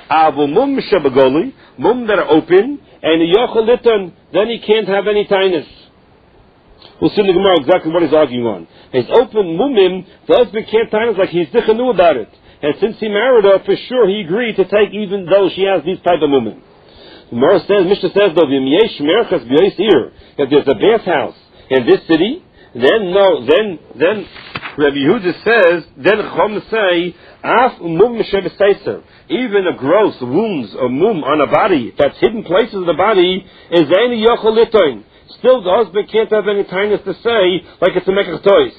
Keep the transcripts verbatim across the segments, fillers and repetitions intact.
Avu mum shebegoli, mum that are open, and yochel liton, then he can't have any tinus. We'll see in the Gemara exactly what he's arguing on. His open mumim, the husband can't tinus like he's dicha knew about it. And since he married her, for sure he agreed to take even though she has these type of mumim. The Gemara says, Mishnah says, though, if there's a bathhouse in this city, then no, then, then, Rabbi Yehuda says, then Chum say, Af mum shebesteiser, even a gross wounds or mum on a body that's hidden places of the body is any yochel litoin. Still, the husband can't have any tinus to say like it's a mekach tois.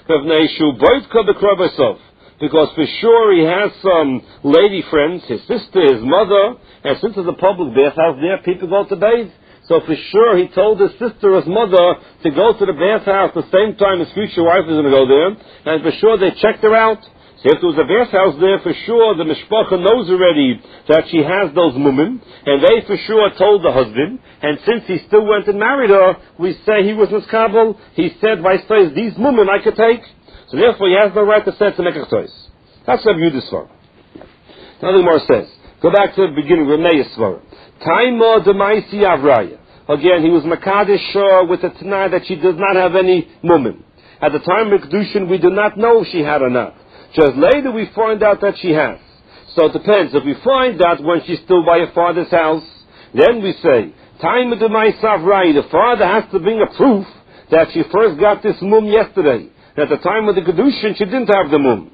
Because for sure he has some lady friends, his sister, his mother, and since there's a public bathhouse there, people go to bathe. So for sure he told his sister, his mother, to go to the bathhouse the same time his future wife is going to go there, and for sure they checked her out. So if there was a bathhouse there, for sure the mishpacha knows already that she has those mumim, and they for sure told the husband, and since he still went and married her, we say he was miskabel, he said, by says, these mumim I could take. So therefore he has no right to say to make a choice. That's what Yehuda's svara. Now the Gemara says, go back to the beginning, Rameya's svara. Taima demaisi avraya. Again, he was makadish uh, with the tanai that she does not have any mumim. At the time of kedushin, we do not know if she had or not. Just later we find out that she has. So it depends. If we find out when she's still by her father's house, then we say, Taima demaisi avraya. The father has to bring a proof that she first got this mum yesterday. At the time of the kedushin, she didn't have the mum.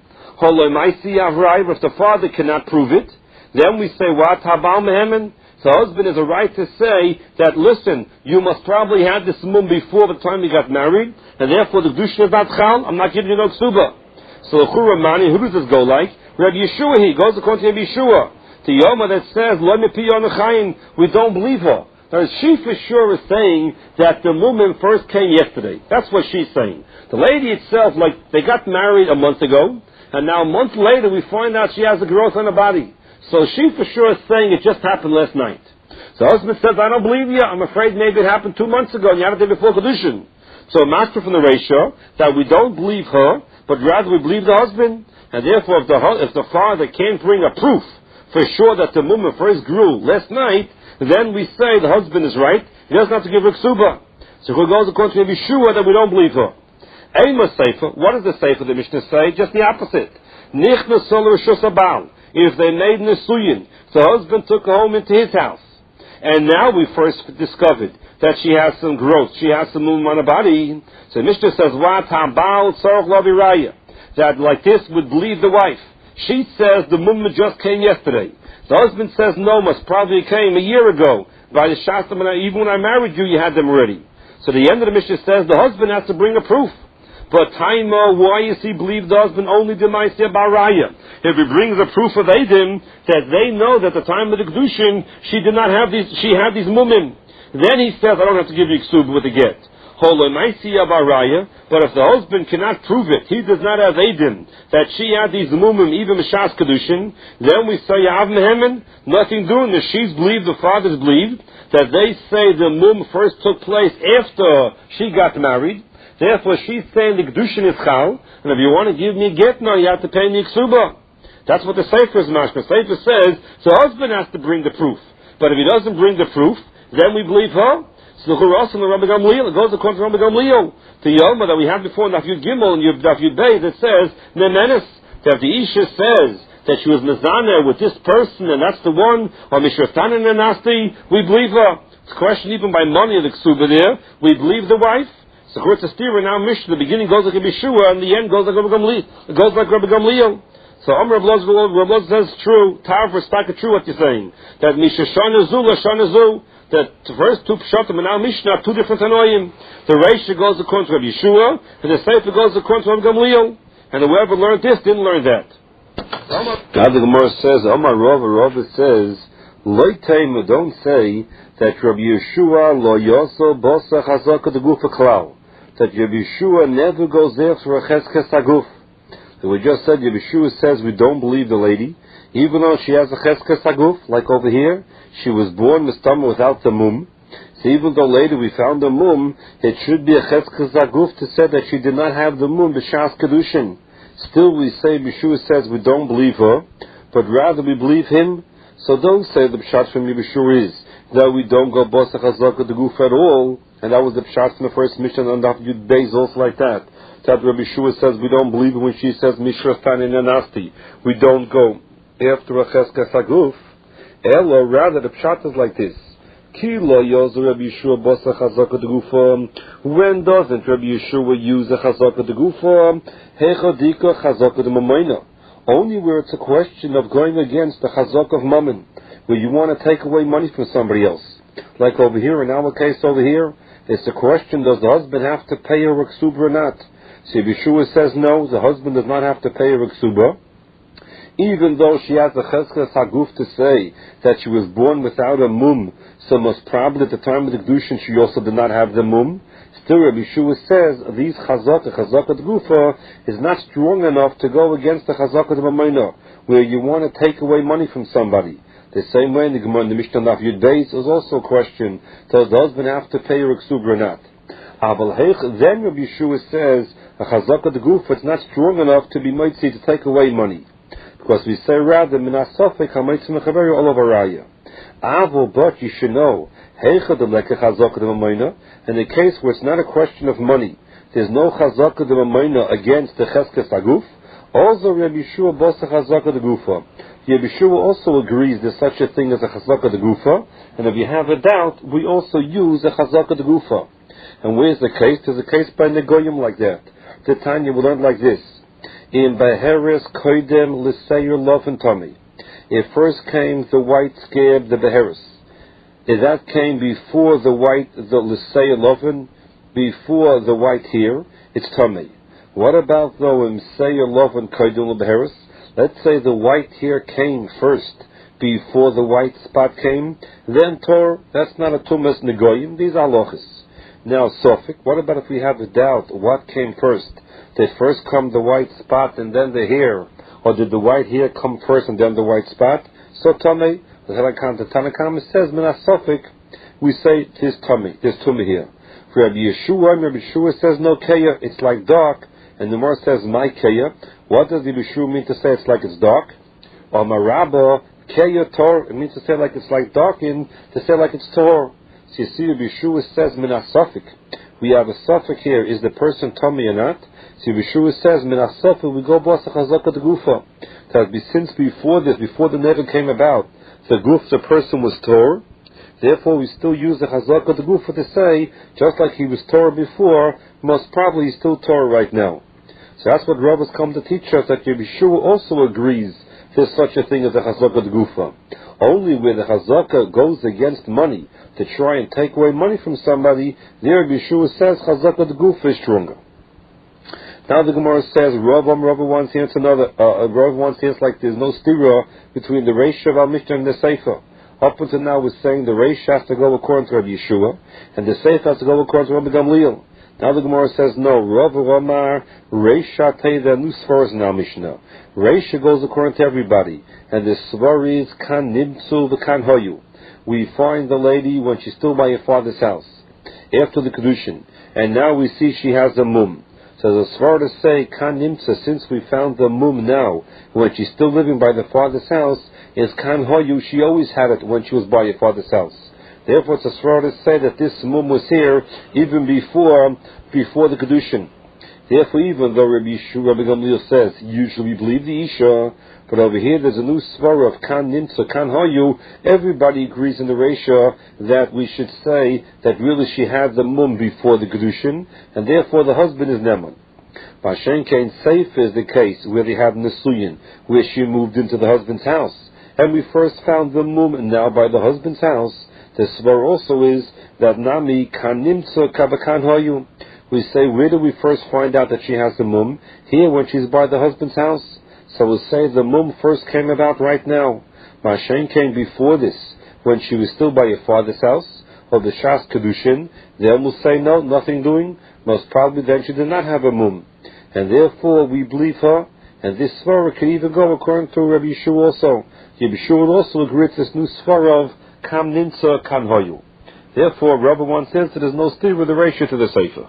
If the father cannot prove it, then we say, what? Habal mehemen? The husband has a right to say that, listen, you must probably have this mum before the time you got married, and therefore the kedushin is not chal, I'm not giving you no ksuba. So the Churamani, who does this go like? Rabbi Yeshua, he goes according to Rabbi Yeshua. To Yoma that says, Lo mepi on we don't believe her. Now, she for sure is saying that the woman first came yesterday. That's what she's saying. The lady itself, like, they got married a month ago, and now a month later we find out she has a growth on her body. So she for sure is saying it just happened last night. So the husband says, I don't believe you. I'm afraid maybe it happened two months ago and you had it before kedushin. So a master from the ratio that we don't believe her, but rather we believe the husband. And therefore if the, if the father can't bring a proof for sure that the woman first grew last night, then we say the husband is right. He doesn't have to give her ksuba. So who goes according to Yeshua that we don't believe her. Ema Sefer, what does the Sefer the Mishnah say? Just the opposite. Nichnas sol reshus habal. If they made nesuyin, the husband took her home into his house. And now we first discovered that she has some growth, she has some mum on her body. So Mishnah says, what habal tzarech lo biraya? That like this would believe the wife. She says the mum just came yesterday. The husband says no, must probably came a year ago. By the Shastam, even when I married you, you had them already. So the end of the Mishnah says the husband has to bring a proof. But Taima, why is he believe the husband only demaisya baraya? If he brings a proof of Eidim that they know that at the time of the kedushin she did not have these, she had these mumim, then he says I don't have to give you ksuba with the get. Holomaisya baraya. But if the husband cannot prove it, he does not have Eidim that she had these mumim even mishas kedushin, then we say yav mehemen, nothing doing this. She's believed, the fathers believed that they say the mum first took place after she got married. Therefore, she's saying the kedushin is chal, and if you want to give me a get now, you have to pay me ksuba. That's what the Sefer is mashma. The Sefer says the husband has to bring the proof, but if he doesn't bring the proof, then we believe her. So the Churas and the Rabbi Gamliel, it goes according to Rabbi Gamliel. The Yoma that we have before in Daf Yud Gimel and Daf Yud Beis, it says nemenes that the Isha says that she was mezaneh with this person, and that's the one, or mishrastanin and nasti, we believe her. It's a question even by money of the ksuba there. We believe the wife. So it's a steer now Mishnah. The beginning goes like a Yeshua, and the end goes like Rabbi Gamliel. It goes like Rabbi Gamliel. So Amr Rabbi Loz says true. Tar for Staka true what you're saying. That Misha Shana Zu La Shana Zu. That the first two Pshatim and now Mishnah are two different Tanoim. The Reisha goes according to Rabbi Yeshua, and the Sefer goes according to Rabbi Gamliel. And whoever learned this didn't learn that. God the Gemara says, Amar Rava Rava says, Loitema, don't say that Rabbi Yeshua lo yoso bosa chazaka de gufa klal. That Rabbi Yeshua never goes there for a cheskes aguf. So we just said Rabbi Yeshua says we don't believe the lady, even though she has a cheskes aguf, like over here, she was born mistama without the mum. So even though later we found the mum, it should be a cheskes aguf to say that she did not have the mum b'shas kedushin. Still we say Yeshua says we don't believe her, but rather we believe him. So those say the pshat from Rabbi Yeshua is that we don't go bosa chazaka the goof at all, and that was the pshat from the first mission on the Yud Beis also like that. That Rabbi Yeshua says we don't believe it when she says Mishra Tani Nanasti. We don't go after a cheskes haguf. Ella, rather the pshat is like this. Kilo yozu Rabbi Yeshua bosa chazaka the gufa. When doesn't Rabbi Yeshua use a chazaka the gufa? Hechodika chazaka the mamayna. Only where it's a question of going against the chazak of mammon, where you want to take away money from somebody else. Like over here, in our case over here, it's a question, does the husband have to pay her ksuba or not? So Yeshua says no, the husband does not have to pay her ksuba. Even though she has a cheskes haguf to say that she was born without a mum, so most probably at the time of the kedushin she also did not have the mum. Still, Rabbi Yeshua says these chazaka, chazaka gufa, is not strong enough to go against the chazaka b'mayna, where you want to take away money from somebody. The same way in the Gemara, the Mishnah Daf Yud Beis, is also a question: does the husband have to pay her ksuba or not? Aval heich, then Rabbi Yeshua says a chazaka gufa is not strong enough to be mitzi to take away money, because we say rather minasafek hamitzi mechaveru olav araya. Aval, but you should know. In the case where it's not a question of money, there's no chazaka de mamayna against the cheskes haguf. Also, Rabbi Yeshua bosa chazaka de gufa. Rabbi Yeshua also agrees there's such a thing as a chazaka de gufa, and if you have a doubt, we also use a chazaka de gufa. And where's the case? There's a case by Negoyim like that. The Tanya will learn like this: in Beheres koidem l'seir love and tummy. It first came the white scab, the Beheres. If that came before the white, the Lisei Loven, before the white hair, it's tummy. What about though in Lisei Loven Kaidul Beheres? Let's say the white hair came first before the white spot came, then Tor, that's not a Tumas Negoyim, these are lochis. Now, Sophic, what about if we have a doubt, what came first? Did first come the white spot and then the hair? Or did the white hair come first and then the white spot? So tummy. The Tanakama says, Minasofik, we say, there's tummy, there's tummy here. For Rabbi Yeshua, Rabbi Yeshua says, no keya, it's like dark, and the Gemara says, my keya. What does Rabbi Yeshua mean to say it's like it's dark? Or maraba, keya tor, it means to say like it's like dark, and to say like it's tor. So you see, Rabbi Yeshua says, Minasofik. We have a suffix here, is the person tummy or not? So Rabbi Yeshua says, Minasofik, we go bosa chazaka de gufa. That since before this, before the never came about, the guf, the person was Torah, therefore we still use the chazaka the gufa to say, just like he was Torah before, most probably he's still Torah right now. So that's what Rabbis come to teach us, that Rabbi Yeshua also agrees there's such a thing as a chazaka the gufa. Only where the chazaka goes against money, to try and take away money from somebody, there Rabbi Yeshua says chazaka the gufa is stronger. Now the Gemara says, Rav Rav wants to answer another, uh, Rav wants to answer like there's no stira between the Reish of Al-Mishnah and the Sefer. Up until now we're saying the Reish has to go according to Rabbi Yeshua, and the Sefer has to go according to Rabbi Gamliel. Now the Gemara says, no, Rav Ramar, Reish Shatei, there are new svaras in Al-Mishnah. Reish goes according to everybody, and the svar is Kan Nimtzu V'Kan Hoyu. We find the lady when she's still by her father's house, after the Kedushin, and now we see she has a mum. So the svar to say, Kan Nimtza, since we found the mum now, when she's still living by the father's house, is Kan Hoyu, she always had it when she was by her father's house. Therefore it's a svar to say that this mum was here even before before the Kedushin. Therefore, even though Rabbi Yeshua, Rabbi Gamliel says, usually we believe the Isha, but over here there's a new svar of Kan Nimtza, Kan Hoyu, everybody agrees in the Reisha that we should say that really she had the mum before the Kedushin, and therefore the husband is Neman. Bashen Kain Seif is the case where they have Nesuyin, where she moved into the husband's house, and we first found the mum, and now by the husband's house, the svar also is that Nami Kan Nimtza Kabakan Hoyu. We say, where do we first find out that she has the mum? Here, when she's by the husband's house. So we'll say the mum first came about right now. Mashen came before this, when she was still by her father's house, or the Shas Kedushin. Then we'll say, no, nothing doing. Most probably then she did not have a mum. And therefore we believe her, and this svara can even go according to Rabbi Yeshua also. Rabbi Yeshua also agreed to this new svara of Kam Nimtza Kan Hoyu. Therefore, Rabbi one says that there's no steer with the ratio to the Sefer.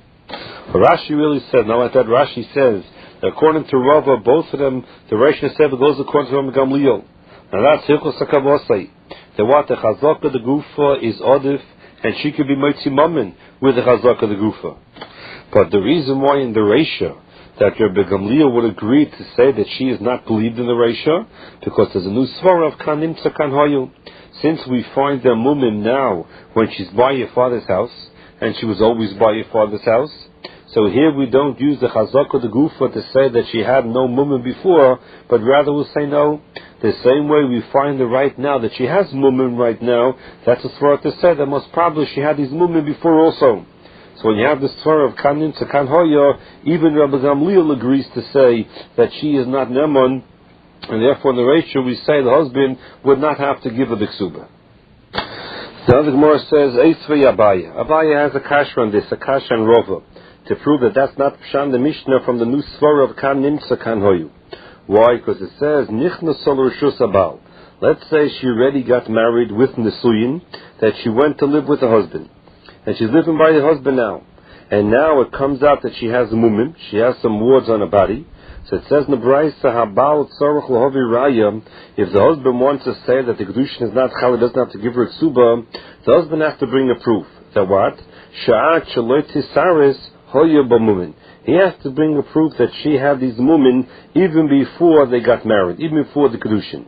But Rashi really said, now like that Rashi says, according to Rava, both of them, the Reish and Sefer goes according to Rabbi Gamliel. Now that's Hilchos HaKavosai. That what the Chazaka the Gufa is Odif, and she could be Motzi Mammon with the Chazaka the Gufa. But the reason why in the Reisha that Rabbi Gamliel would agree to say that she is not believed in the Reisha, because there's a new svara of Kanim Tzakan Hoyu. Since we find the mumim now when she's by your father's house, and she was always by your father's house, so here we don't use the Chazaka the Gufa to say that she had no mumim before, but rather we'll say no. The same way we find it right now that she has mumim right now, that's a svara to say that most probably she had these mumim before also. So when you have the svara of Kanim Tzakan Hoya, even Rabbi Gamliel agrees to say that she is not Neman, and therefore in the ratio we say the husband would not have to give her the ksuba. The other Gemara says, Eitzvei Abaya. Abaya has a kasha on this, a kasha and Rova, to prove that that's not Pshan the Mishnah from the new svara of Kanim Tzakan Hoyu. Why? Because it says, Nichnas Sol Rishus Abal. Let's say she already got married with Nesuyin, that she went to live with her husband. And she's living by her husband now. And now it comes out that she has a mumim, she has some wards on her body. So it says in the Braisa, Habal Tzorach Lahovi Raya, if the husband wants to say that the Kedushin is not Chal, he doesn't have to give her a ksuba, the husband has to bring a proof. That what? Sha'at Shaloi Tisaris Hoya B'mumin. He has to bring a proof that she had these mumin even before they got married, even before the Kedushin.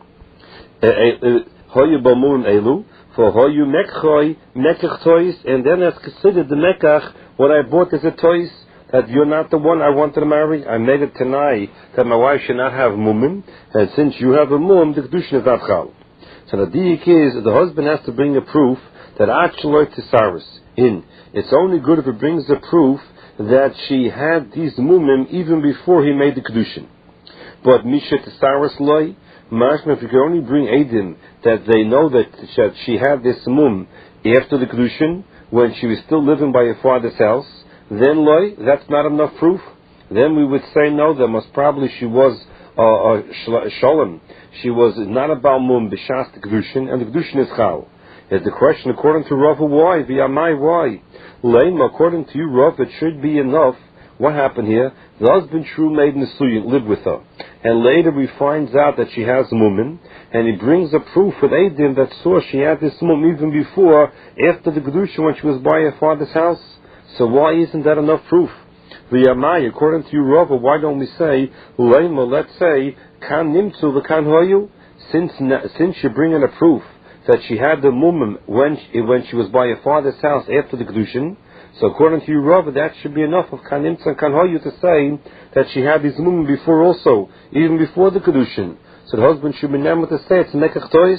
Hoya B'mumin Elu. For hoyu mekchoy mekach toys, and then as considered the mekach, what I bought is a toys, that you're not the one I wanted to marry. I made it tonight that my wife should not have mumim, and since you have a mum, the kedushin is not chal. So the diik is the husband has to bring a proof that actually tisaris in. It's only good if it brings the proof that she had these mumim even before he made the kedushin. But misha tisaris loy. Mashma, if you can only bring Eidim that they know that she had this mum after the Kedushin, when she was still living by her father's house, then loy, that's not enough proof. Then we would say no, that most probably she was uh, uh, shalom. She was not about mum b'shas the Kedushin, and the Kedushin is chal. Is the question according to Rav, why? V'yamai, why? Leim, according to you, Rav, it should be enough. What happened here? The husband true made Nesuyin, lived with her. And later he finds out that she has a mumin, and he brings a proof with Eidim that saw she had this mum even before, after the Kedusha, when she was by her father's house. So why isn't that enough proof? The Yamai, according to you, Rava, why don't we say, Leima, let's say, Kan Nimtzu v'Kan Hoyu, since since you bring in a proof that she had the mum when she, when she was by her father's house after the Kedushin. So according to you, Rav, that should be enough of Kanimtza and Kanhoyu to say that she had these mumim before also, even before the Kedushin. So the husband should be named to say it's Mekach Tois.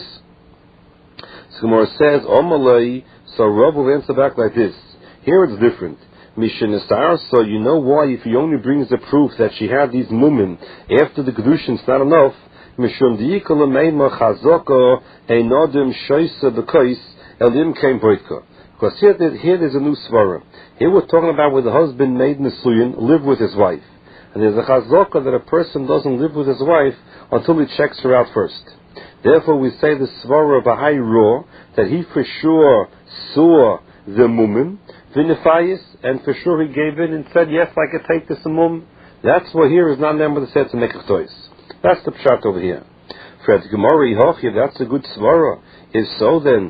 So Gemara says, Omalei, so Rav will answer back like this. Here it's different. Mishnasar, so you know why if he only brings the proof that she had these mumim after the Kedushin, it's not enough. Mishum diikala meima chazaka einodim shoysa b'kois elim kein boitka. Because here, here there's a new svara. Here we're talking about where the husband made Nesuyin, live with his wife. And there's a chazaka that a person doesn't live with his wife until he checks her out first. Therefore we say the svara of a high raw, that he for sure saw the mumim, vinifayis, and for sure he gave in and said, yes, I can take this mum. That's what here is not number to say to make a toys. That's the pshat over here. Fred Gemari Hochia, that's a good svara. If so, then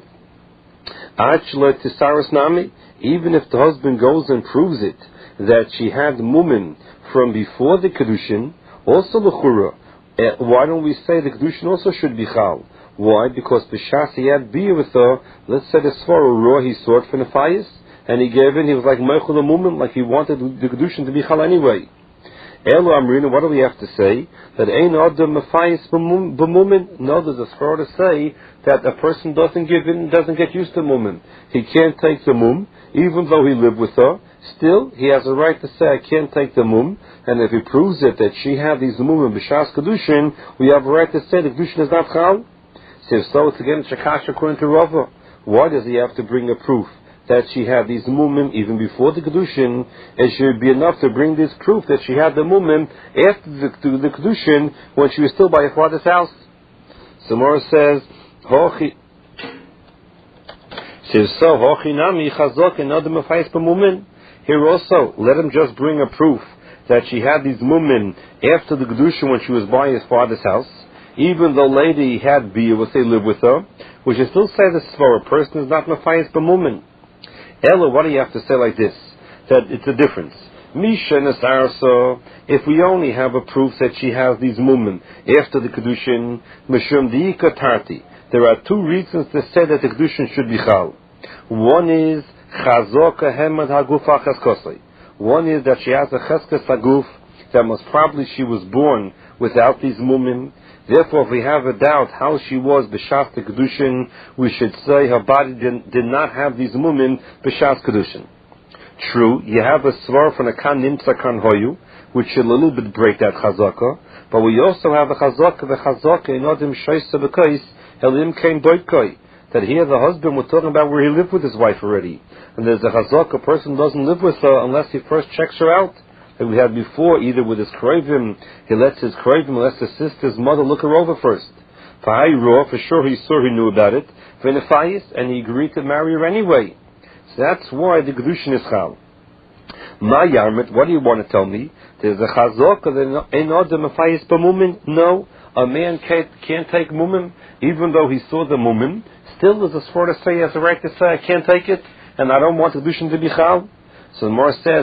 Achla Tisaris Nami, even if the husband goes and proves it that she had mumin from before the Kedushin, also the Chura, uh, why don't we say the Kedushin also should be Chal? Why? Because B'shas he had beer with her, let's say the Svara Raw, he saw it from the Fayis, and he gave in, he was like Meichel the mumin, like he wanted the Kedushin to be Chal anyway. Elu Amrina, what do we have to say? That ain't Adam Mafayis b'mumin? No, there's a svara to say that a person doesn't give in, doesn't get used to mumin. He can't take the mum, even though he lived with her. Still, he has a right to say, I can't take the mum. And if he proves it that she had these mumim b'shas kedushin, we have a right to say the kedushin is not chal. So if so, it's again shakash according to Rava. Why does he have to bring a proof that she had these mumim even before the kedushin? It should be enough to bring this proof that she had the mumim after the, the kedushin when she was still by her father's house. Samora says, "Hochi." Says so, "Hochi nami chazok and adam afayis b'mumin." Here also, let him just bring a proof that she had these mumim after the kedushin when she was by his father's house. even though lady had bia, will say live with her, we should still say this for a person is not mafayis b'mumin. Ella, what do you have to say like this? That it's a difference. Misha Nasarso, if we only have a proof that she has these mumin after the kedushin, mishum diika tarti. There are two reasons to say that the kedushin should be chal. One is chazoka hemad hagufa chaskosei. One is that she has a cheskes haguf that most probably she was born without these mumin. Therefore, if we have a doubt how she was b'shas the kedushin, we should say her body did, did not have these mumin b'shas kedushin. True, you have a svar from a kan nimtza kan hoyu, which should a little bit break that chazaka, but we also have a chazaka, the chazaka in odim shoysa b'kais elim kein doitkoi, that here the husband we're talking about where he lived with his wife already, and there's a chazaka, a person doesn't live with her unless he first checks her out. That we had before, either with his kroivim, he lets his kroivim, lets his sister's mother look her over first. For sure he saw, he knew about it. And he agreed to marry her anyway. So that's why the Gedushin is chal. Ma yarmit, what do you want to tell me? There's a chazok, ein odem mafayis b'mumin. No, a man can't, can't take mumin, even though he saw the mumin. Still, there's a sort to say, he has the right to say, I can't take it, and I don't want the Gedushin to be chal. So the Gemara says,